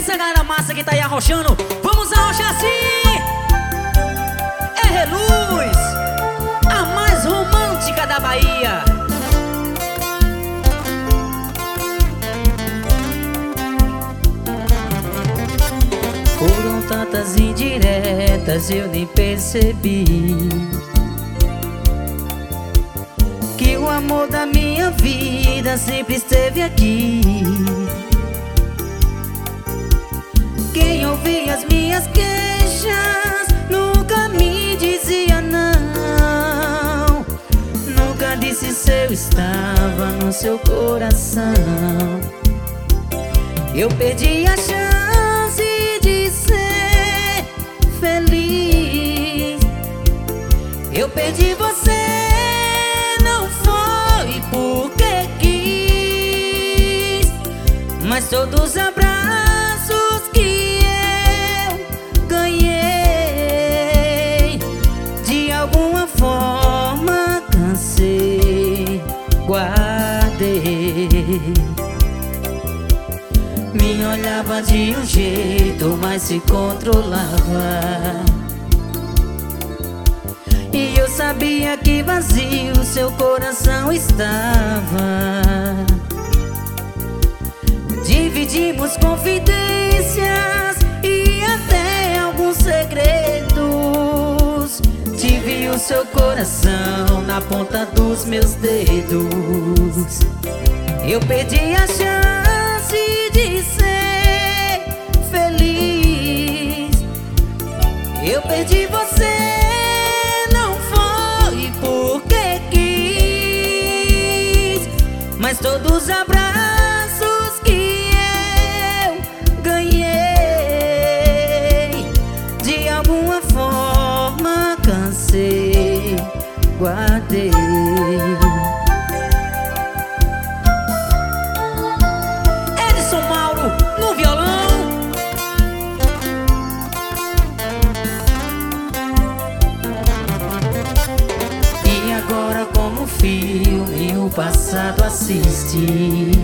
Essa galera massa que tá aí arrochando, vamos arrochar assim. É Reluz, a mais romântica da Bahia. Foram tantas indiretas, eu nem percebi que o amor da minha vida sempre esteve aqui. Quem ouvia as minhas queixas nunca me dizia não. Nunca disse se eu estava no seu coração. Eu perdi a chance de ser feliz. Eu perdi você, não foi porque quis, mas todos os abraços que eu ganhei, de alguma forma cansei, guardei. Me olhava de um jeito, mas se controlava. E eu sabia que vazio seu coração estava. Dividimos confidências e até alguns segredos. Tive o seu coração na ponta dos meus dedos. Eu perdi a chance de ser feliz. Eu perdi você, não foi porque quis, mas todos os abraços que eu ganhei, de alguma forma cansei, guardei. No violão. E agora como filme o passado assiste.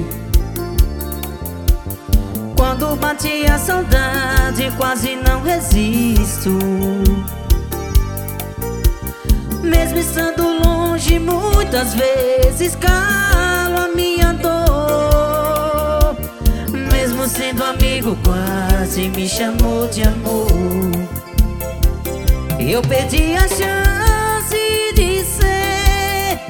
Quando bate a saudade quase não resisto. Mesmo estando longe muitas vezes calo a minha dor. Mesmo sendo amigo quase me chamou de amor. Eu perdi a chance de ser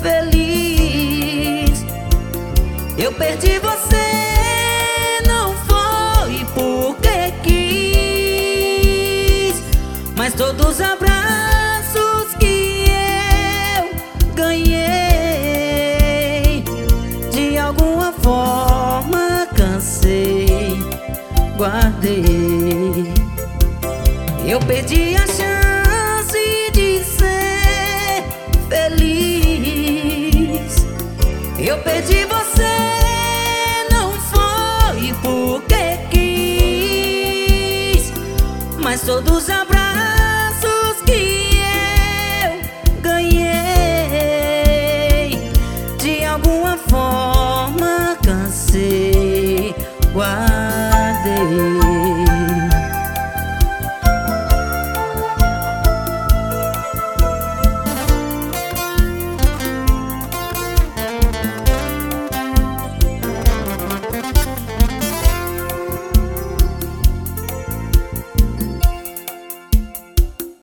feliz. Eu perdi você, não foi porque quis, mas todos os abraços que eu ganhei, de alguma forma cansei, guardei. Eu perdi a chance de ser feliz. Eu perdi você, não foi porque quis, mas todos